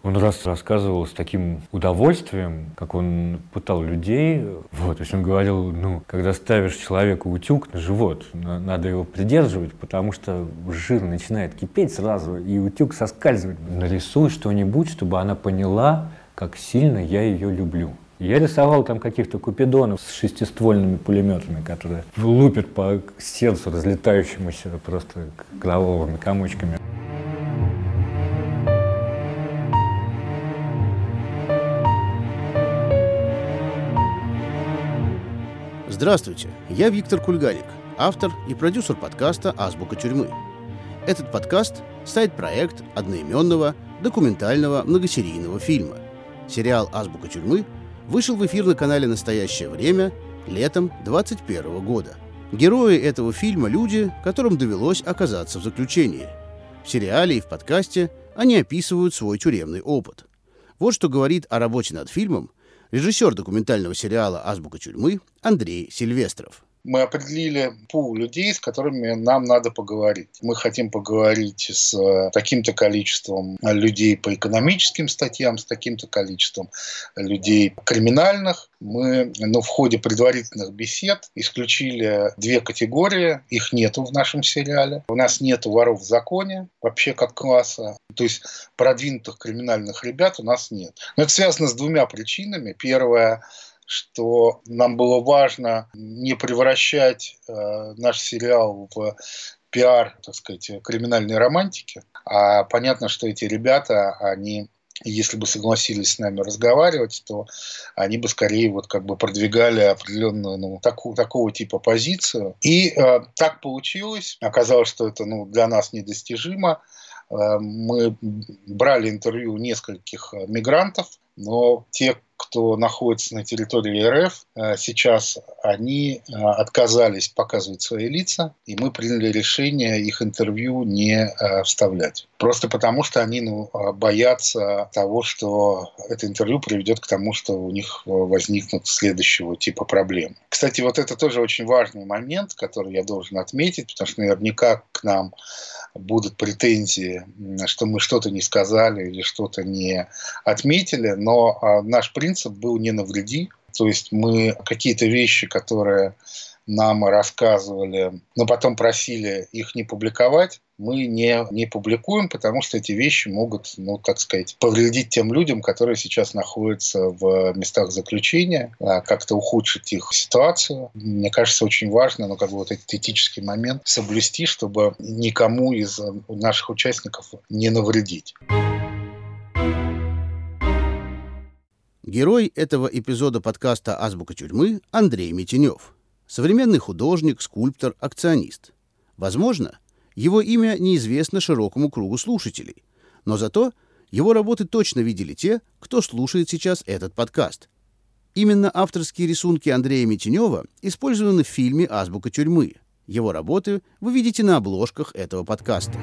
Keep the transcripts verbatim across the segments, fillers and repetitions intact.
Он раз рассказывал с таким удовольствием, как он пытал людей. Вот, то есть он говорил, ну, когда ставишь человеку утюг на живот, надо его придерживать, потому что жир начинает кипеть сразу, и утюг соскальзывает. Нарисуй что-нибудь, чтобы она поняла, как сильно я ее люблю. Я рисовал там каких-то купидонов с шестиствольными пулеметами, которые лупят по сердцу, разлетающемуся просто кровавыми комочками. Здравствуйте, я Виктор Кульгарик, автор и продюсер подкаста «Азбука тюрьмы». Этот подкаст – сайт-проект одноименного документального многосерийного фильма. Сериал «Азбука тюрьмы» вышел в эфир на канале «Настоящее время» летом двадцать первого года. Герои этого фильма – люди, которым довелось оказаться в заключении. В сериале и в подкасте они описывают свой тюремный опыт. Вот что говорит о работе над фильмом режиссер документального сериала «Азбука тюрьмы» Андрей Сильвестров. Мы определили пул людей, с которыми нам надо поговорить. Мы хотим поговорить с таким-то количеством людей по экономическим статьям, с таким-то количеством людей криминальных. Мы ну, в ходе предварительных бесед исключили две категории. Их нету в нашем сериале. У нас нету воров в законе, вообще как класса. То есть продвинутых криминальных ребят у нас нет. Но это связано с двумя причинами. Первое, что нам было важно не превращать э, наш сериал в пиар, так сказать, криминальной романтики. А понятно, что эти ребята, они, если бы согласились с нами разговаривать, то они бы скорее вот как бы продвигали определенную ну, таку, такого типа позицию. И э, так получилось. Оказалось, что это ну, для нас недостижимо. Э, мы брали интервью у нескольких мигрантов, но те, кто находится на территории РФ, сейчас они отказались показывать свои лица, и мы приняли решение их интервью не вставлять. Просто потому, что они ну, боятся того, что это интервью приведет к тому, что у них возникнут следующего типа проблемы. Кстати, вот это тоже очень важный момент, который я должен отметить, потому что наверняка к нам будут претензии, что мы что-то не сказали или что-то не отметили, но наш принцип был не навреди. То есть мы какие-то вещи, которые нам рассказывали, но потом просили их не публиковать, мы не, не публикуем, потому что эти вещи могут, ну, так сказать, повредить тем людям, которые сейчас находятся в местах заключения, как-то ухудшить их ситуацию. Мне кажется, очень важно, ну, как бы вот этот этический момент соблюсти, чтобы никому из наших участников не навредить. Герой этого эпизода подкаста «Азбука тюрьмы» Андрей Митенев. Современный художник, скульптор, акционист. Возможно, его имя неизвестно широкому кругу слушателей, но зато его работы точно видели те, кто слушает сейчас этот подкаст. Именно авторские рисунки Андрея Митенева использованы в фильме «Азбука тюрьмы». Его работы вы видите на обложках этого подкаста.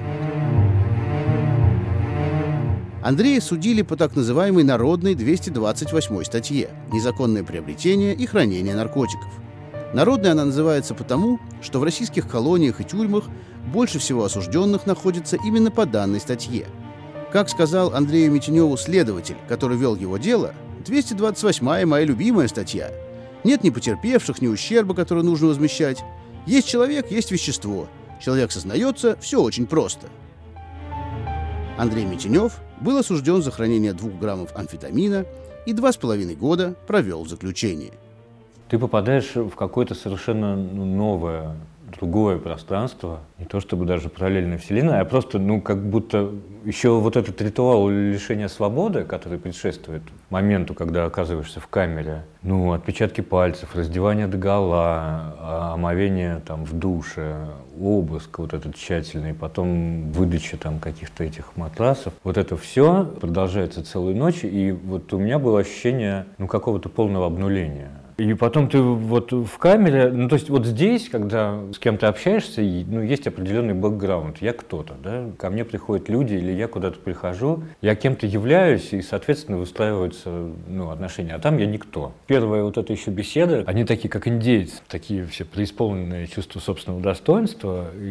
Андрея судили по так называемой народной двести двадцать восьмой статье «Незаконное приобретение и хранение наркотиков». Народной она называется потому, что в российских колониях и тюрьмах больше всего осужденных находится именно по данной статье. Как сказал Андрею Митеневу следователь, который вел его дело, двести двадцать восьмая моя любимая статья. Нет ни потерпевших, ни ущерба, который нужно возмещать. Есть человек, есть вещество. Человек сознается, все очень просто. Андрей Митенев был осужден за хранение двух граммов амфетамина и два с половиной года провел в заключении. Ты попадаешь в какое-то совершенно новое, другое пространство, не то чтобы даже параллельная вселенная, а просто, ну, как будто еще вот этот ритуал лишения свободы, который предшествует моменту, когда оказываешься в камере, ну, отпечатки пальцев, раздевание догола, омовение там в душе, обыск вот этот тщательный, потом выдача там каких-то этих матрасов, вот это все продолжается целую ночь, и вот у меня было ощущение, ну, какого-то полного обнуления. И потом ты вот в камере, ну то есть вот здесь, когда с кем-то общаешься, ну есть определенный бэкграунд, я кто-то, да, ко мне приходят люди или я куда-то прихожу, я кем-то являюсь и, соответственно, выстраиваются ну, отношения, а там я никто. Первая вот эта еще беседа, они такие как индейцы, такие все преисполненные чувства собственного достоинства, и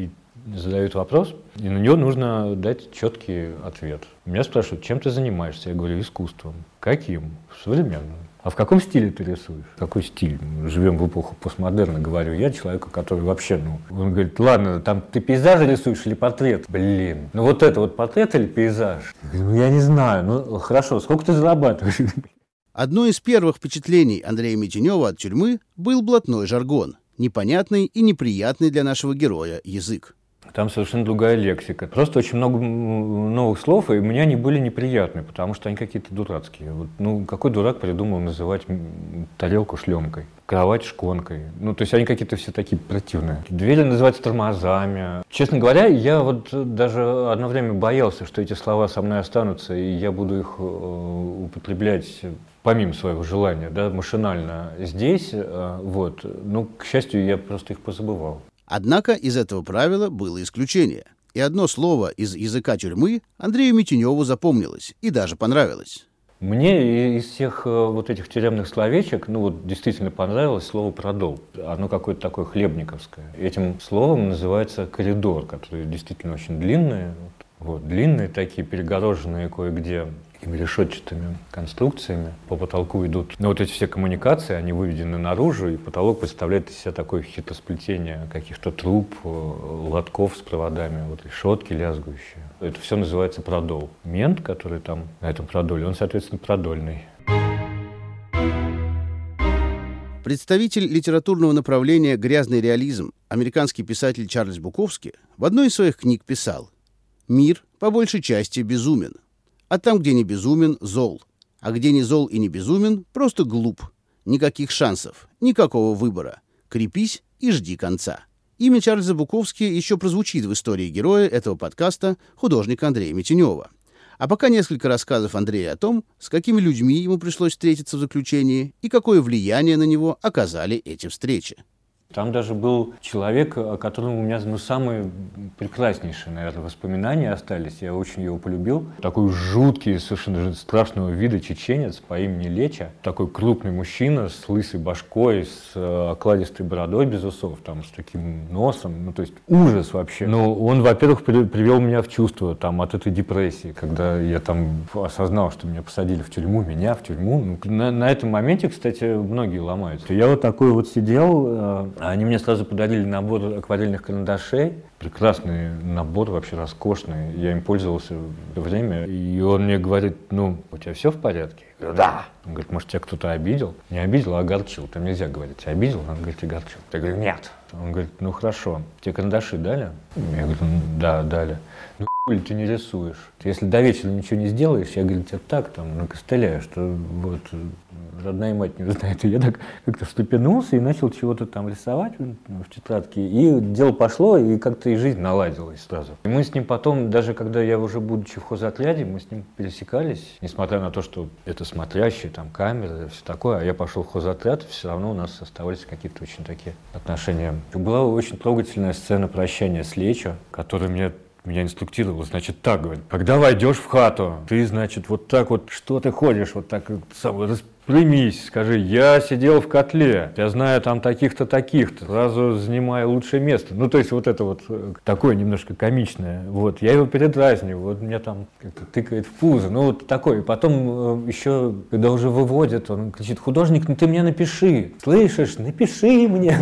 задают вопрос, и на него нужно дать четкий ответ. Меня спрашивают, чем ты занимаешься? Я говорю, искусством. Каким? Современным. А в каком стиле ты рисуешь? Какой стиль? Мы живем в эпоху постмодерна, говорю я, человеку, который вообще, ну, он говорит, ладно, там ты пейзажи рисуешь или портрет? Блин, ну вот это вот портрет или пейзаж? Я говорю, ну я не знаю, ну хорошо, сколько ты зарабатываешь? Одно из первых впечатлений Андрея Митенева от тюрьмы был блатной жаргон, непонятный и неприятный для нашего героя язык. Там совершенно другая лексика. Просто очень много новых слов, и мне они были неприятны, потому что они какие-то дурацкие. Вот, ну, какой дурак придумал называть тарелку шлемкой, кровать шконкой? Ну, то есть они какие-то все такие противные. Двери называются тормозами. Честно говоря, я вот даже одно время боялся, что эти слова со мной останутся, и я буду их употреблять помимо своего желания, да, машинально здесь. Вот. Ну, к счастью, я просто их позабывал. Однако из этого правила было исключение. И одно слово из языка тюрьмы Андрею Митеневу запомнилось и даже понравилось. Мне из всех вот этих тюремных словечек, ну вот действительно понравилось слово «продол». Оно какое-то такое хлебниковское. Этим словом называется коридор, который действительно очень длинный. Вот, длинные такие, перегороженные кое-где такими решетчатыми конструкциями. По потолку идут, ну, вот эти все коммуникации, они выведены наружу, и потолок представляет из себя такое хитросплетение каких-то труб, лотков с проводами, вот решетки лязгующие. Это все называется продол. Мент, который там на этом продоле, он, соответственно, продольный. Представитель литературного направления «Грязный реализм», американский писатель Чарльз Буковски, в одной из своих книг писал: «Мир, по большей части, безумен. А там, где не безумен, зол. А где не зол и не безумен, просто глуп. Никаких шансов, никакого выбора. Крепись и жди конца». Имя Чарльза Буковски еще прозвучит в истории героя этого подкаста, художника Андрея Митенева. А пока несколько рассказов Андрея о том, с какими людьми ему пришлось встретиться в заключении и какое влияние на него оказали эти встречи. Там даже был человек, о котором у меня, ну, самые прекраснейшие, наверное, воспоминания остались. Я очень его полюбил. Такой жуткий, совершенно страшного вида чеченец по имени Леча. Такой крупный мужчина с лысой башкой, с окладистой бородой без усов, там, с таким носом. Ну, то есть ужас вообще. Но он, во-первых, при- привел меня в чувство там, от этой депрессии, когда я там осознал, что меня посадили в тюрьму, меня в тюрьму. Ну, на, на этом моменте, кстати, многие ломаются. Я вот такой вот сидел. Они мне сразу подарили набор акварельных карандашей. Прекрасный набор, вообще роскошный. Я им пользовался в это время. И он мне говорит, ну, у тебя все в порядке? Я говорю, да. Он говорит, может, тебя кто-то обидел? Не обидел, а огорчил. Там нельзя говорить, обидел? Он говорит, огорчил. Я говорю, нет. Он говорит, ну, хорошо. Тебе карандаши дали? Я говорю, да, дали. Ну, хули ты не рисуешь? Если до вечера ничего не сделаешь, я, говорю, тебя так там накостыляю, что вот родная мать не узнает. И я так как-то встрепенулся и начал чего-то там рисовать в тетрадке. И дело пошло, и как-то и жизнь наладилась сразу. И мы с ним потом, даже когда я уже будучи в хозотряде, мы с ним пересекались, несмотря на то, что это смотрящие, там камеры, все такое, а я пошел в хозотряд, все равно у нас оставались какие-то очень такие отношения. Была очень трогательная сцена прощания с Лечо, которая мне меня инструктировал, значит, так, говорит, когда войдешь в хату, ты, значит, вот так вот, что ты ходишь, вот так, сам, распрямись, скажи, я сидел в котле, я знаю там таких-то, таких-то, сразу занимаю лучшее место. Ну, то есть вот это вот такое немножко комичное, вот, я его передразниваю, вот меня там как-то тыкает в пузо, ну, вот такое. И потом еще, когда уже выводят, он кричит, художник, ну ты мне напиши, слышишь, напиши мне.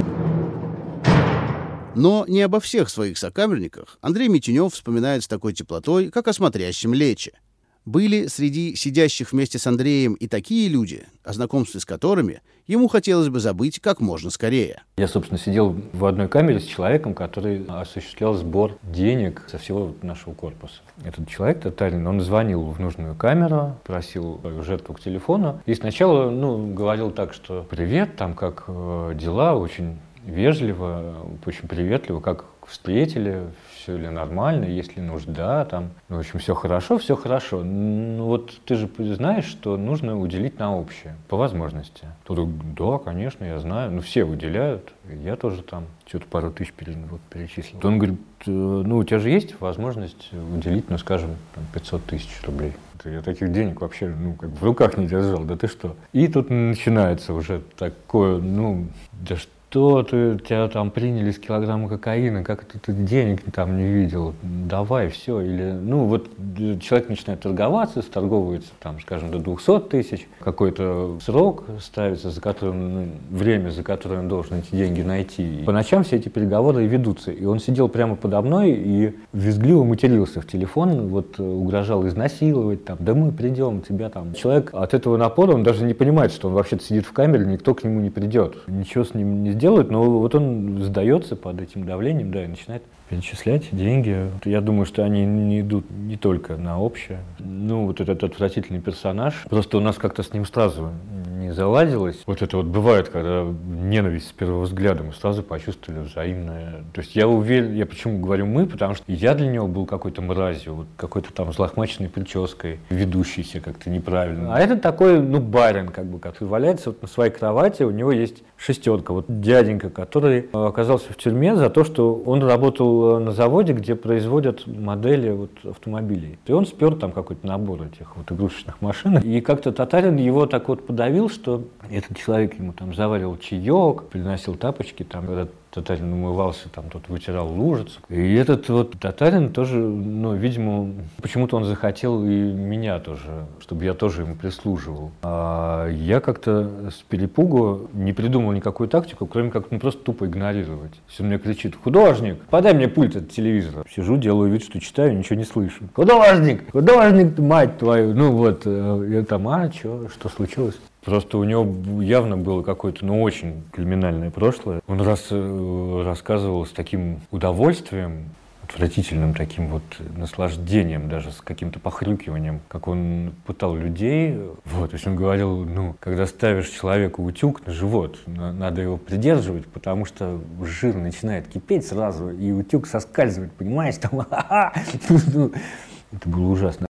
Но не обо всех своих сокамерниках Андрей Митенев вспоминает с такой теплотой, как о смотрящем Лече. Были среди сидящих вместе с Андреем и такие люди, о знакомстве с которыми ему хотелось бы забыть как можно скорее. Я, собственно, сидел в одной камере с человеком, который осуществлял сбор денег со всего нашего корпуса. Этот человек тотальный, он звонил в нужную камеру, просил жертву к телефону. И сначала, ну, говорил так, что «Привет, там как э, дела?» Очень вежливо, очень приветливо, как встретили, все ли нормально, есть ли нужда, там, ну, в общем, все хорошо, все хорошо. Ну, вот ты же знаешь, что нужно уделить на общее, по возможности. Тут, да, конечно, я знаю, ну, все выделяют, я тоже там что-то пару тысяч вот, перечислил. Он говорит, ну, у тебя же есть возможность уделить, ну, скажем, там, пятьсот тысяч рублей. Я таких денег вообще, ну, как в руках не держал, да ты что. И тут начинается уже такое, ну, да что что ты, тебя там приняли с килограмма кокаина, как это ты денег там не видел, давай, все. Или, ну, вот человек начинает торговаться, торговывается, там, скажем, до двухсот тысяч, какой-то срок ставится, за который, ну, время, за которое он должен эти деньги найти. И по ночам все эти переговоры и ведутся. И он сидел прямо подо мной и визгливо матерился в телефон, вот угрожал изнасиловать, там, да мы придем, тебя там. Человек от этого напора, он даже не понимает, что он вообще-то сидит в камере, никто к нему не придет. Ничего с ним не сделают, но вот он сдается под этим давлением, да, и начинает перечислять деньги. Я думаю, что они не идут не только на общее. Ну, вот этот отвратительный персонаж, просто у нас как-то с ним сразу не заладилось. Вот это вот бывает, когда ненависть с первого взгляда, мы сразу почувствовали взаимное. То есть я уверен, я почему говорю мы, потому что я для него был какой-то мразью, вот какой-то там взлохмаченной прической, ведущийся как-то неправильно. А этот такой, ну, барин, как бы, который валяется вот на своей кровати, у него есть шестерка. Вот дяденька, который оказался в тюрьме за то, что он работал на заводе, где производят модели вот автомобилей. И он спер там какой-то набор этих вот игрушечных машин. И как-то татарин его так вот подавил, что этот человек ему там заваривал чаек, приносил тапочки, там, когда татарин умывался, там тот вытирал лужицу. И этот вот татарин тоже, ну, видимо, почему-то он захотел и меня тоже, чтобы я тоже ему прислуживал. А я как-то с перепугу не придумал никакую тактику, кроме как, ну, просто тупо игнорировать. Если он мне кричит: художник, подай мне пульт от телевизора. Сижу, делаю вид, что читаю, ничего не слышу. Художник, художник, мать твою. Ну вот, я там, а, что, что случилось? Просто у него явно было какое-то, ну, очень криминальное прошлое. Он раз, рассказывал с таким удовольствием, отвратительным таким вот наслаждением, даже с каким-то похрюкиванием, как он пытал людей. Вот, то есть он говорил, ну, когда ставишь человеку утюг на живот, надо его придерживать, потому что жир начинает кипеть сразу, и утюг соскальзывает, понимаешь, там, это было ужасно.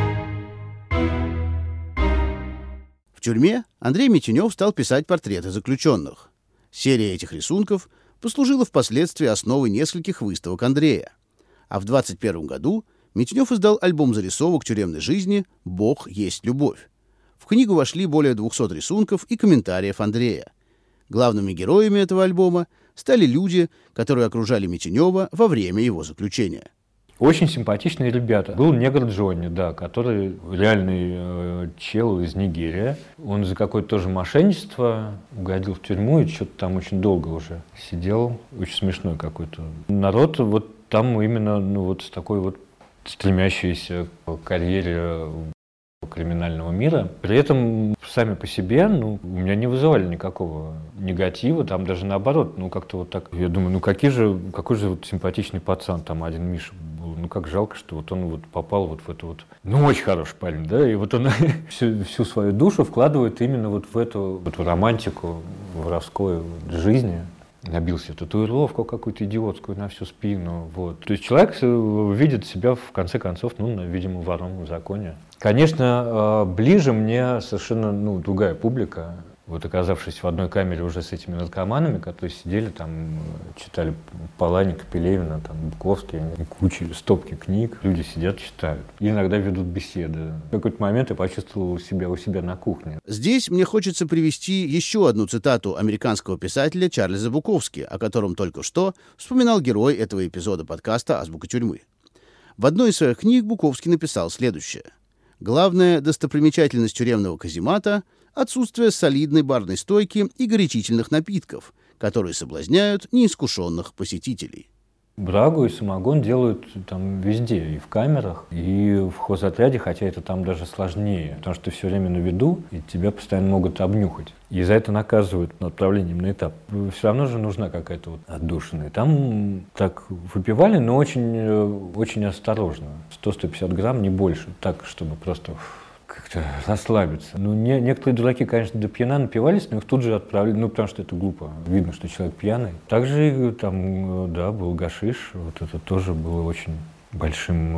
В тюрьме Андрей Митюнев стал писать портреты заключенных. Серия этих рисунков послужила впоследствии основой нескольких выставок Андрея. А в двадцать первом году Митюнев издал альбом зарисовок тюремной жизни «Бог есть любовь». В книгу вошли более двухсот рисунков и комментариев Андрея. Главными героями этого альбома стали люди, которые окружали Митюнева во время его заключения. Очень симпатичные ребята. Был негр Джонни, да, который реальный э, чел из Нигерии. Он за какое-то тоже мошенничество угодил в тюрьму и что-то там очень долго уже сидел. Очень смешной какой-то. Народ вот там именно, ну, вот с такой вот стремящейся к карьере криминального мира. При этом сами по себе, ну, у меня не вызывали никакого негатива, там даже наоборот, ну, как-то вот так. Я думаю, ну, какие же, какой же вот симпатичный пацан там один Миша был. Ну, как жалко, что вот он вот попал вот в эту вот, ну, очень хороший парень, да, и вот он всю, всю свою душу вкладывает именно вот в эту вот в романтику воровской жизни. Набил себе татуировку какую-то идиотскую на всю спину. Вот. То есть человек видит себя, в конце концов, ну, видимо, вором в законе. Конечно, ближе мне совершенно, ну, другая публика. Вот, оказавшись в одной камере уже с этими наркоманами, которые сидели там, читали Паланика, Пелевина, там, Буковский, куча, стопки книг, люди сидят, читают. И иногда ведут беседы. В какой-то момент я почувствовал себя у себя на кухне. Здесь мне хочется привести еще одну цитату американского писателя Чарльза Буковски, о котором только что вспоминал герой этого эпизода подкаста «Азбука тюрьмы». В одной из своих книг Буковский написал следующее. «Главная достопримечательность тюремного каземата — отсутствие солидной барной стойки и горячительных напитков, которые соблазняют неискушенных посетителей». Брагу и самогон делают там везде, и в камерах, и в хозотряде, хотя это там даже сложнее, потому что ты все время на виду, и тебя постоянно могут обнюхать. И за это наказывают отправлением на этап. Все равно же нужна какая-то вот отдушина. И там так выпивали, но очень, очень осторожно. сто - сто пятьдесят грамм, не больше, так, чтобы просто как-то расслабиться. Ну, не, некоторые дураки, конечно, до пьяна напивались, но их тут же отправили, ну, потому что это глупо. Видно, что человек пьяный. Также там, да, был гашиш. Вот это тоже было очень большим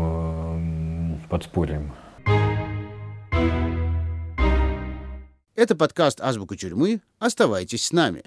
э, подспорьем. Это подкаст «Азбука тюрьмы». Оставайтесь с нами.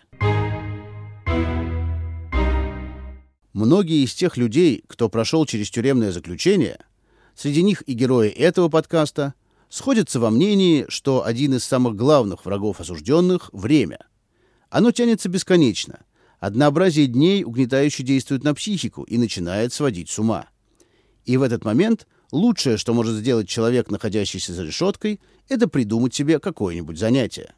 Многие из тех людей, кто прошел через тюремное заключение, среди них и герои этого подкаста, сходятся во мнении, что один из самых главных врагов осужденных — время. Оно тянется бесконечно, Однообразие дней угнетающе действует на психику и начинает сводить с ума. И в этот момент лучшее, что может сделать человек, находящийся за решеткой, это придумать себе какое-нибудь занятие.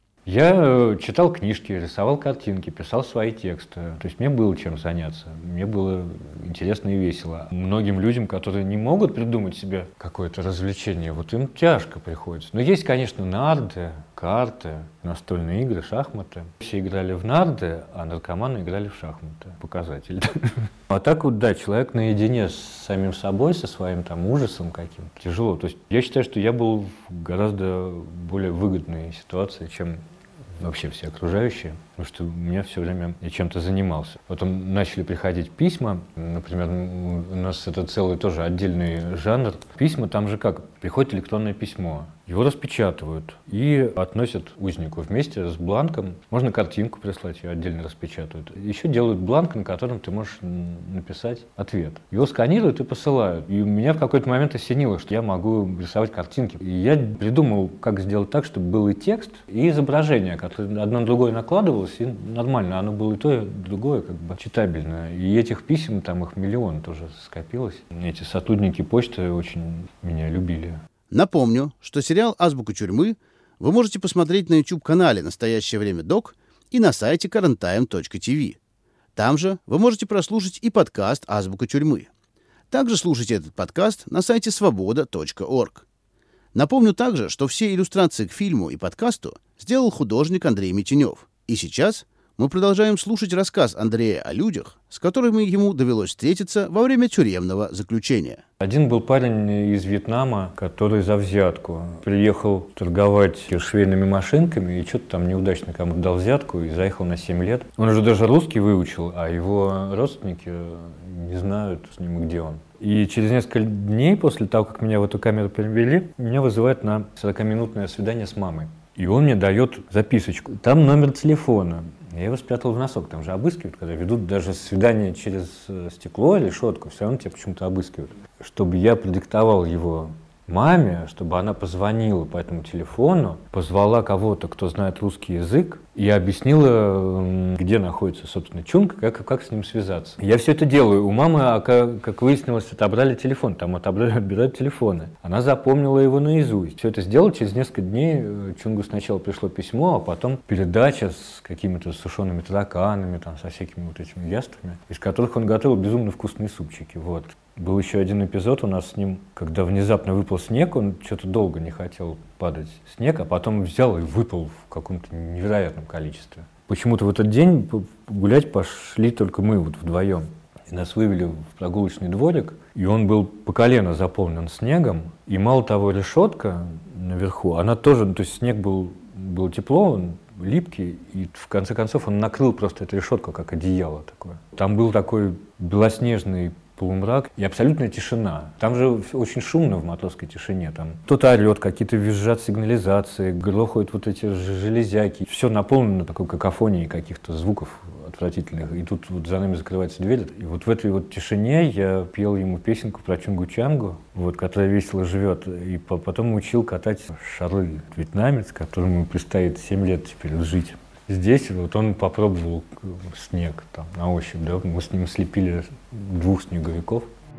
Я читал книжки, рисовал картинки, писал свои тексты. То есть мне было чем заняться, мне было интересно и весело. Многим людям, которые не могут придумать себе какое-то развлечение, вот им тяжко приходится. Но есть, конечно, нарды, карты, настольные игры, шахматы. Все играли в нарды, а наркоманы играли в шахматы. Показатель. А так вот, да, человек наедине с самим собой, со своим там ужасом каким-то, тяжело. То есть я считаю, что я был в гораздо более выгодной ситуации, чем вообще все окружающие, потому что у меня все время я чем-то занимался. Потом начали приходить письма, например, у нас это целый тоже отдельный жанр. Письма, там же как, приходит электронное письмо, его распечатывают и относят узнику вместе с бланком. Можно картинку прислать, ее отдельно распечатывают. Еще делают бланк, на котором ты можешь написать ответ. Его сканируют и посылают. И меня в какой-то момент осенило, что я могу рисовать картинки. И я придумал, как сделать так, чтобы был и текст, и изображение, которое одно на другое накладывалось, и нормально. Оно было и то, и другое, как бы читабельно. И этих писем, там их миллион тоже скопилось. Эти сотрудники почты очень меня любили. Напомню, что сериал «Азбука тюрьмы» вы можете посмотреть на YouTube-канале «Настоящее время док» и на сайте current time точка ти ви. Там же вы можете прослушать и подкаст «Азбука тюрьмы». Также слушайте этот подкаст на сайте свобода точка орг. Напомню также, что все иллюстрации к фильму и подкасту сделал художник Андрей Митенев. И сейчас мы продолжаем слушать рассказ Андрея о людях, с которыми ему довелось встретиться во время тюремного заключения. Один был парень из Вьетнама, который за взятку приехал торговать швейными машинками и что-то там неудачно кому-то дал взятку и заехал на семь лет. Он уже даже русский выучил, а его родственники не знают с ним, где он. И через несколько дней после того, как меня в эту камеру перевели, меня вызывают на сорокаминутное свидание с мамой. И он мне дает записочку. Там номер телефона. Я его спрятал в носок. Там же обыскивают, когда ведут даже свидание через стекло или решетку, все равно тебя почему-то обыскивают. Чтобы я продиктовал его маме, чтобы она позвонила по этому телефону, позвала кого-то, кто знает русский язык, и объяснила, где находится, собственно, Чунг, как, как с ним связаться. Я все это делаю. У мамы, как, как выяснилось, отобрали телефон, там отобрали, отбирают телефоны. Она запомнила его наизусть. Все это сделала. Через несколько дней Чунгу сначала пришло письмо, а потом передача с какими-то сушеными тараканами, там, со всякими вот этими яствами, из которых он готовил безумно вкусные супчики. Вот. Был еще один эпизод у нас с ним, когда внезапно выпал снег, он что-то долго не хотел падать снег, а потом взял и выпал в каком-то невероятном количестве. Почему-то в этот день гулять пошли только мы вот вдвоем. И нас вывели в прогулочный дворик, и он был по колено заполнен снегом, и мало того, решетка наверху, она тоже, ну, то есть снег был, был тепло, он липкий, и в конце концов он накрыл просто эту решетку, как одеяло такое. Там был такой белоснежный полумрак и абсолютная тишина. Там же очень шумно в матросской тишине. Там кто-то орет, какие-то визжат сигнализации, грохают вот эти железяки. Все наполнено такой какофонией каких-то звуков отвратительных. И тут вот за нами закрывается дверь. И вот в этой вот тишине я пел ему песенку про Чунгу-Чангу, вот, которая весело живет. И потом учил катать шары. Вьетнамец, которому предстоит семь лет теперь жить. Здесь вот он попробовал снег там, на ощупь, да, мы с ним слепили двух снеговиков.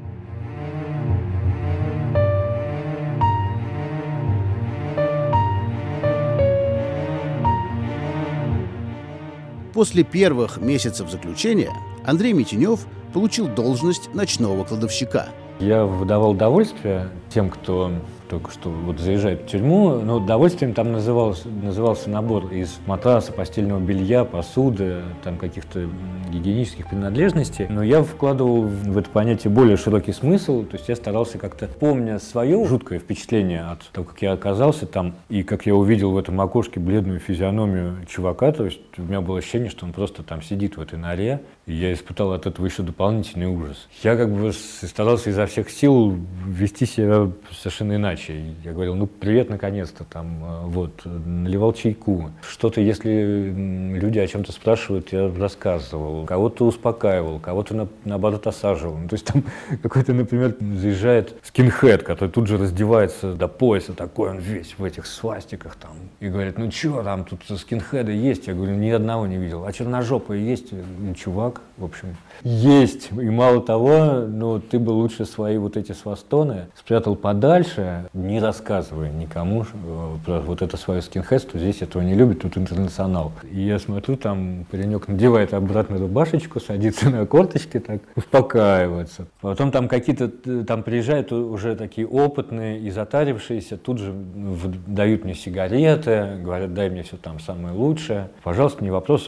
После первых месяцев заключения Андрей Митенев получил должность ночного кладовщика. Я выдавал удовольствие тем, кто только что вот заезжает в тюрьму, но удовольствием там назывался, назывался набор из матраса, постельного белья, посуды, там каких-то гигиенических принадлежностей. Но я вкладывал в это понятие более широкий смысл, то есть я старался как-то, помня свое жуткое впечатление от того, как я оказался там, и как я увидел в этом окошке бледную физиономию чувака, то есть у меня было ощущение, что он просто там сидит в этой норе, и я испытал от этого еще дополнительный ужас. Я как бы старался изо всех сил вести себя совершенно иначе. иначе. Я говорил, ну, привет, наконец-то, там, вот, наливал чайку. Что-то, если люди о чем-то спрашивают, я рассказывал. Кого-то успокаивал, кого-то, на, наоборот, осаживал. Ну, то есть там какой-то, например, заезжает скинхед, который тут же раздевается до пояса, такой он весь в этих свастиках там. И говорит, ну, что там, тут скинхеды есть? Я говорю, ни одного не видел. А черножопые есть? Ну, чувак, в общем, есть. И мало того, ну, ты бы лучше свои вот эти свастоны спрятал подальше, не рассказывая никому про вот это свое скинхедство. Здесь этого не любят, тут интернационал. И я смотрю, там паренек надевает обратно рубашечку, садится на корточки, так успокаивается. Потом там какие-то, там приезжают уже такие опытные и затарившиеся, тут же дают мне сигареты, говорят, дай мне все там самое лучшее. Пожалуйста, не вопрос,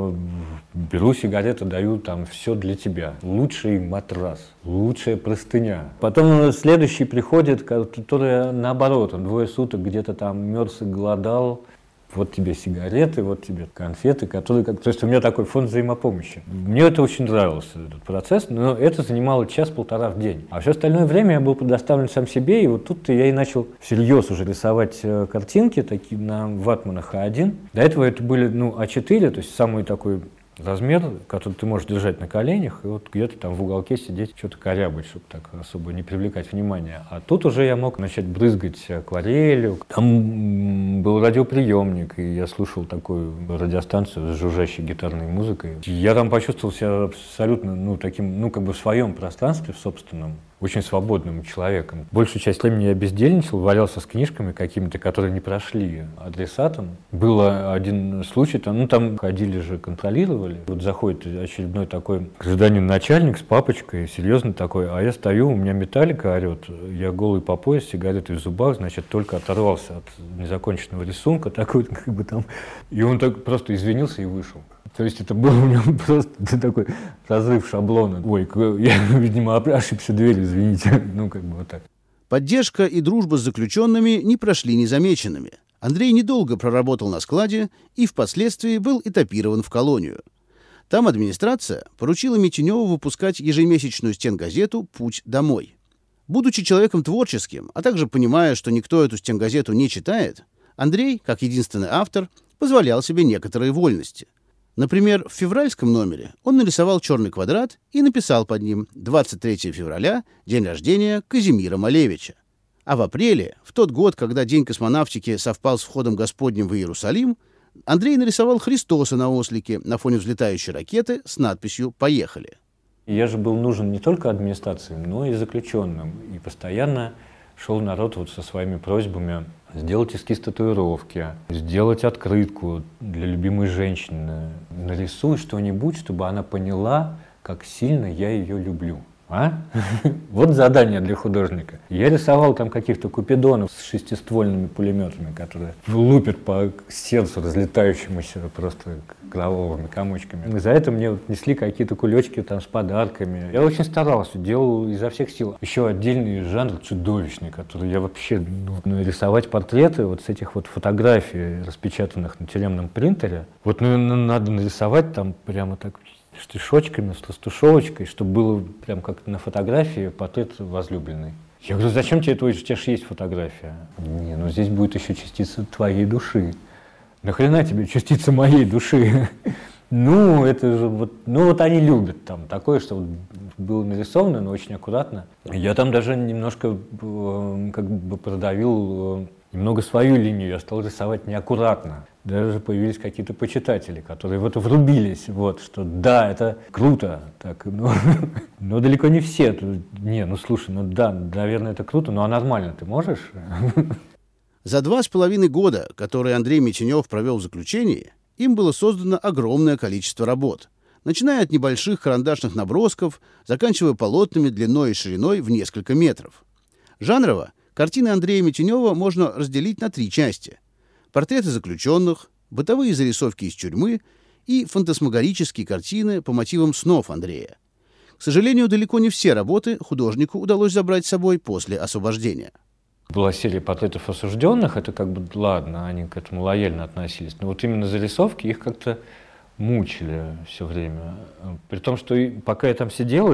беру сигареты, даю там все для тебя. Лучший матрас, лучшая простыня. Потом следующий приходит, который наоборот, он двое суток где-то там мерз и голодал. Вот тебе сигареты, вот тебе конфеты, которые как... То есть у меня такой фонд взаимопомощи. Мне это очень нравился, этот процесс, но это занимало час-полтора в день. А все остальное время я был предоставлен сам себе, и вот тут я и начал всерьез уже рисовать картинки такие на ватманах А один. До этого это были, ну, А четыре, то есть самый такой размер, который ты можешь держать на коленях, и вот где-то там в уголке сидеть, что-то корябать, чтобы так особо не привлекать внимания. А тут уже я мог начать брызгать акварелью. Там был радиоприемник, и я слушал такую радиостанцию с жужжащей гитарной музыкой. Я там почувствовал себя абсолютно, ну, таким, ну, как бы в своем пространстве, в собственном, очень свободным человеком. Большую часть времени я бездельничал, валялся с книжками какими-то, которые не прошли адресатом. Был один случай, там, ну, там ходили же, контролировали. Вот заходит очередной такой гражданин начальник с папочкой, серьезно такой, а я стою, у меня металлика орет, я голый по пояс, сигареты в зубах, значит, только оторвался от незаконченного рисунка, такой, как бы там, и он так просто извинился и вышел. То есть это был у него просто такой разрыв шаблона. Ой, я, видимо, ошибся дверью, извините. Ну, как бы вот так. Поддержка и дружба с заключенными не прошли незамеченными. Андрей недолго проработал на складе и впоследствии был этапирован в колонию. Там администрация поручила Митюневу выпускать ежемесячную стенгазету «Путь домой». Будучи человеком творческим, а также понимая, что никто эту стенгазету не читает, Андрей, как единственный автор, позволял себе некоторые вольности. Например, в февральском номере он нарисовал черный квадрат и написал под ним двадцать третьего февраля, день рождения Казимира Малевича. А в апреле, в тот год, когда День космонавтики совпал с входом Господним в Иерусалим, Андрей нарисовал Христоса на ослике на фоне взлетающей ракеты с надписью «Поехали». Я же был нужен не только администрации, но и заключенным. И постоянно шел народ вот со своими просьбами сделать эскиз татуировки, сделать открытку для любимой женщины. Нарисуй что-нибудь, чтобы она поняла, как сильно я ее люблю. А? Вот задание для художника. Я рисовал там каких-то купидонов с шестиствольными пулеметами, которые лупят по сердцу разлетающемуся просто кровавыми комочками. И за это мне вот несли какие-то кулечки там с подарками. Я очень старался, делал изо всех сил. Еще отдельный жанр чудовищный, который я вообще, ну, рисовать портреты вот с этих вот фотографий, распечатанных на тюремном принтере. Вот, ну, надо нарисовать там прямо так штишочками, с растушевочкой, чтобы было прям как на фотографии портрет возлюбленной. Я говорю, зачем тебе это? У тебя же есть фотография. Не, ну здесь будет еще частица твоей души. Нахрена тебе частица моей души? Ну, это же вот, ну вот они любят там такое, что вот было нарисовано, но очень аккуратно. Я там даже немножко как бы продавил немного свою линию, я стал рисовать неаккуратно. Даже появились какие-то почитатели, которые в это врубились, вот, что да, это круто, так, но, но далеко не все. Не, ну слушай, ну да, наверное, это круто, но а нормально ты можешь? За два с половиной года, которые Андрей Митюнев провел в заключении, им было создано огромное количество работ, начиная от небольших карандашных набросков, заканчивая полотнами длиной и шириной в несколько метров. Жанрово картины Андрея Митюнева можно разделить на три части: портреты заключенных, бытовые зарисовки из тюрьмы и фантасмагорические картины по мотивам снов Андрея. К сожалению, далеко не все работы художнику удалось забрать с собой после освобождения. Была серия портретов осужденных, это как бы, ладно, они к этому лояльно относились, но вот именно зарисовки их как-то мучили все время. При том, что пока я там сидел, их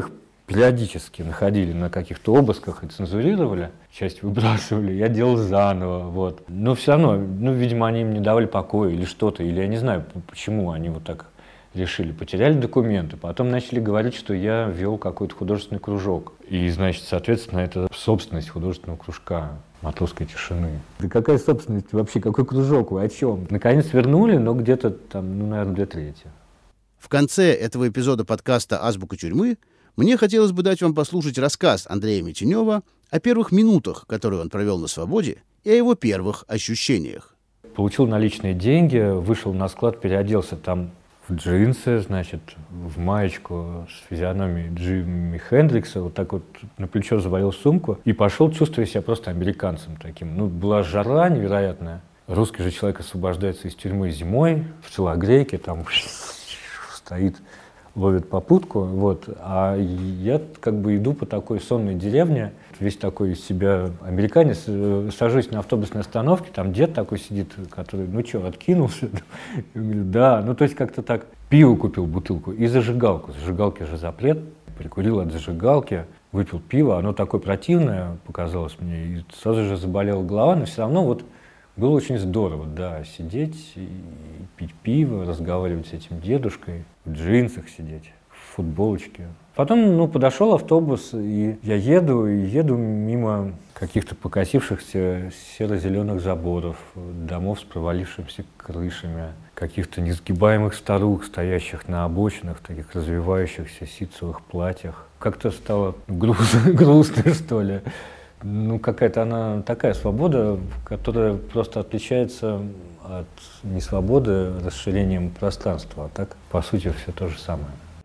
периодически находили на каких-то обысках и цензурировали, часть выбрасывали, я делал заново, вот. Но все равно, ну, видимо, они им не давали покоя или что-то, или я не знаю, почему они вот так решили. Потеряли документы, потом начали говорить, что я вел какой-то художественный кружок. И, значит, соответственно, это собственность художественного кружка «Матросской тишины». Да какая собственность вообще, какой кружок, вы о чем? Наконец вернули, но где-то там, ну, наверное, две трети. В конце этого эпизода подкаста «Азбука тюрьмы» мне хотелось бы дать вам послушать рассказ Андрея Митенева о первых минутах, которые он провел на свободе, и о его первых ощущениях. Получил наличные деньги, вышел на склад, переоделся там в джинсы, значит, в маечку с физиономией Джимми Хендрикса, вот так вот на плечо завалил сумку и пошел, чувствуя себя просто американцем таким. Ну, была жара невероятная. Русский же человек освобождается из тюрьмы зимой, в телогрейке, там стоит, ловит попутку, вот. А я как бы иду по такой сонной деревне, весь такой из себя американец, сажусь на автобусной остановке, там дед такой сидит, который, ну что, откинулся? Я говорю, да, ну то есть как-то так. Пиво купил бутылку и зажигалку, зажигалки же запрет, прикурил от зажигалки, выпил пиво, оно такое противное показалось мне, и сразу же заболела голова, но все равно вот было очень здорово, да, сидеть и пить пиво, разговаривать с этим дедушкой, в джинсах сидеть, в футболочке. Потом, ну, подошел автобус, и я еду, и еду мимо каких-то покосившихся серо-зеленых заборов, домов с провалившимися крышами, каких-то несгибаемых старух, стоящих на обочинах, таких развивающихся ситцевых платьях. Как-то стало грустно, грустно, что ли. Ну, какая-то она такая свобода, которая просто отличается от несвободы расширением пространства. А так, по сути, все то же самое.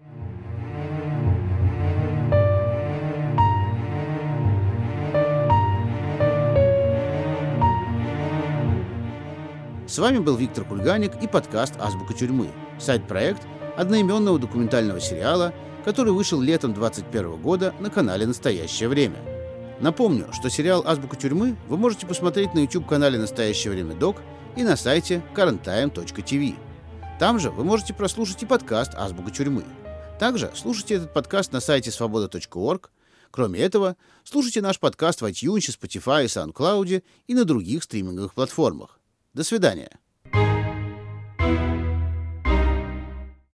С вами был Виктор Кульганик и подкаст «Азбука тюрьмы», сайт-проект одноименного документального сериала, который вышел летом двадцать первого года на канале «Настоящее время». Напомню, что сериал «Азбука тюрьмы» вы можете посмотреть на YouTube-канале «Настоящее время Док» и на сайте current time точка ти ви. Там же вы можете прослушать и подкаст «Азбука тюрьмы». Также слушайте этот подкаст на сайте свобода точка орг. Кроме этого, слушайте наш подкаст в iTunes, Spotify, SoundCloud и на других стриминговых платформах. До свидания.